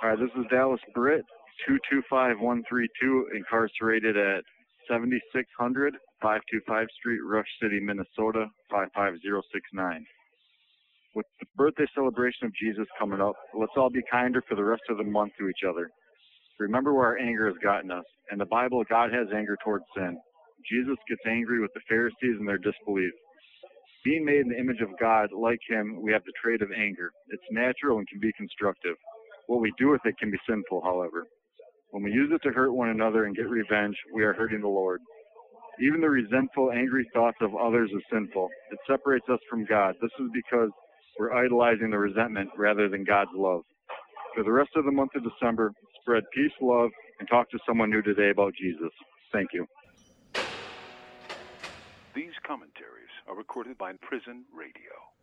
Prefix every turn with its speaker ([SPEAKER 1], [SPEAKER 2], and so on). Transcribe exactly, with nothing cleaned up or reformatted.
[SPEAKER 1] All right, this is Dallas Britt, two two five one three two, incarcerated at seventy-six hundred, five twenty-five Street, Rush City, Minnesota, five five zero six nine. With the birthday celebration of Jesus coming up, let's all be kinder for the rest of the month to each other. Remember where our anger has gotten us. In the Bible, God has anger towards sin. Jesus gets angry with the Pharisees and their disbelief. Being made in the image of God, like him, we have the trait of anger. It's natural and can be constructive. What we do with it can be sinful, however. When we use it to hurt one another and get revenge, we are hurting the Lord. Even the resentful, angry thoughts of others is sinful. It separates us from God. This is because we're idolizing the resentment rather than God's love. For the rest of the month of December, spread peace, love, and talk to someone new today about Jesus. Thank you.
[SPEAKER 2] These commentaries are recorded by Prison Radio.